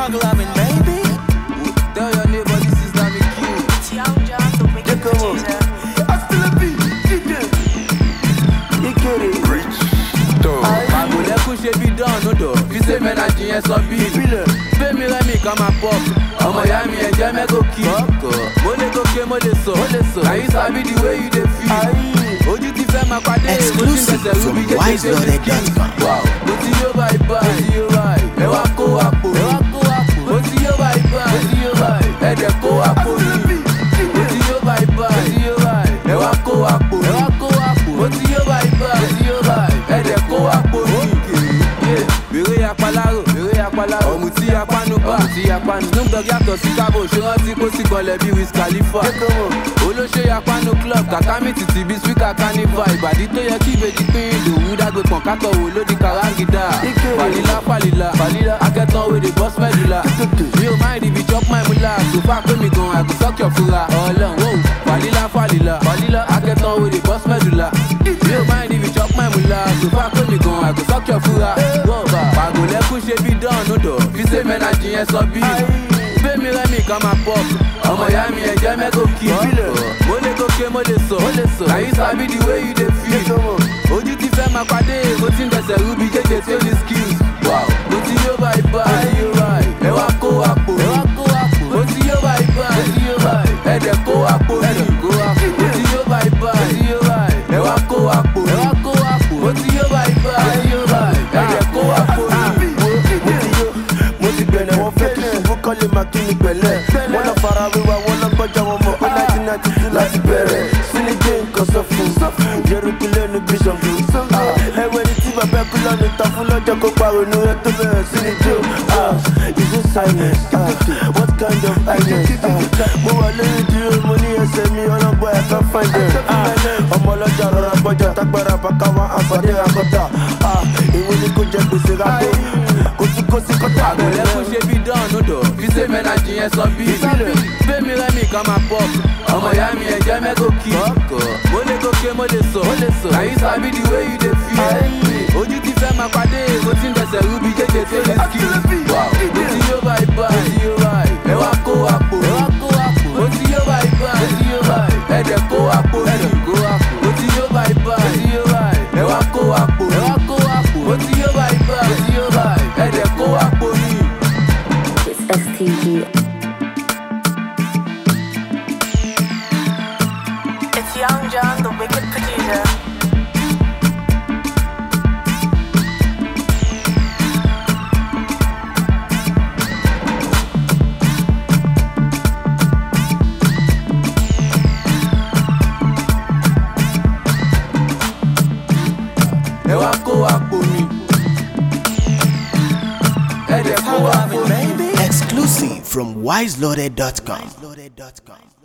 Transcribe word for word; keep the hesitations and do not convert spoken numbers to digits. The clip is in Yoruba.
Thug loving, baby. Tell your neighbor this is not me cute. It's Young John, the wicked producer. Agolẹ́kùn ṣe bí dán lódò fi ṣe mẹ́nàjì yẹn sọ bí ìbílẹ̀. Fẹ́mi rẹ́mi kan máa pọ̀ ọmọ ìyá mi ẹ̀jẹ̀ mẹ́gòkì. Mo lè gòkè mo lè sọ. Àyí sábì the way you dey feel. Ojú ti fẹ́ máa pàdé Exclusive from wise loaded dot com. Mo ti yóò bá ibà ẹ wá kó àpò. Mo ti yóò bá ibà ẹ dẹ̀ kó àpò mi. Mo ti yóò bá ibà ẹ wá kó àpò. Mo ti yóò bá ibà ẹ dẹ̀ kó àpò mi. Bèrè apalárò, bèrè apalárò. Ọ̀mùtí apánubá, ọ̀mùtí apánu. Snoop Dogg yàtọ̀ sí kábò, ṣé rántí kó sì gbọ́lẹ̀ bí Wiz Khalifa. Olóṣè yapanu club, kàkámì títí bí speaker carnival. Ìbàdí tó yẹ kí ìbejì pín ìdòwú dágbé pọ̀n kátọ̀ wò lódì kàrángídà. Fàlílà fàlílà, akẹ́tàn wé de boss mẹ́dùlà. Mi ò mind if you chop my mula, so far pé mi gan àgùn sọ́kì ọ̀fura. Ọlọ́run wò, fàlílà fàlílà, akẹ́tàn wé de boss mẹ́dùlà. Mi ò mind if you chop my mula, so far pé mi gan àgùn sọ́kì ọ̀fura. Agolẹ́kùn ṣe bí dán lódò fi ṣe mẹ́nàjì yẹn sọ bí. Fẹ́mi rẹ́mi kan máa pọ̀ ọmọ ìyá mi ẹ̀jẹ̀ mẹ́gòkì. Mo lè gòkè mo lè sọ. Àyí sábì the way you dey feel. Ojú ti fẹ́ máa pàdé mo ti ń dẹsẹ̀ rúbi jẹ́jẹ́ tí ó ní skills. Mo ti yóò bá ibà ẹ wá kó àpò. Mo ti yóò bá ibà ẹ dẹ̀ kó àpò mi. Mo ti yóò bá ibà ẹ wá kó àpò. Mo ti yóò bá ibà ẹ dẹ̀ kó àpò mi. Mo ti bẹ̀rẹ̀ wọ́n fẹ́ kí ṣubú kọ́ lè máa kí ni pẹ̀lẹ́. Wọ́n lọ fara wíwá wọ́n lọ gbọ́jà wọn mọ̀ pé nineteen ninety two láti bẹ̀rẹ̀. Sílẹ̀ dé nǹkan sọ fún un. Yorùbá lẹ́nu bíṣọ̀ fún un. Ẹ̀wẹ̀ ni tí bàbá ẹ̀kú lọ́nu ta fún lọ́jọ́ kó pariwo ní ẹ̀ tó bẹ̀rẹ̀ sílẹ̀ jó. Is it silence? What kind of highness? Mo wà lórí dúró mo ní ẹsẹ̀ mi ọlọ́gbọ́n ẹ̀ka fàǹdẹ̀. Ọmọ ọlọ́jà rọra gbọ́jà tágbára bàkà wá àfọ̀dé àkọ́tà. Ìwé ni kò jẹ gbèsè rákò. Agolẹ́kùn ṣe bí dán lódò fi ṣe mẹ́nàjì yẹn sọ bí. Fẹ́mi rẹ́mi kan máa pọ̀ ọmọ ìyá mi ẹ̀jẹ̀ mẹ́gòkì. Mo lè gòkè mo lè sọ. Àyí sábì the way you dey feel. Ojú ti fẹ́ máa pàdé mo ti ń dẹsẹ̀ rúbi jẹ́jẹ́ tí ó ní skills. Mo ti yóò bá ibà ẹ wá kó àpò. Mo ti yóò bá ibà ẹ dẹ̀ kó àpò mi. Mo ti yóò bá ibà ẹ wá kó àpò. Mo ti yóò bá ibà ẹ dẹ̀ kó àpò mi. It's S T G. It's Young John, the wicked producer. Ẹ wá kó àpò mi. Ẹ dẹ̀ kó àpò mi. Exclusive from wise loaded dot com.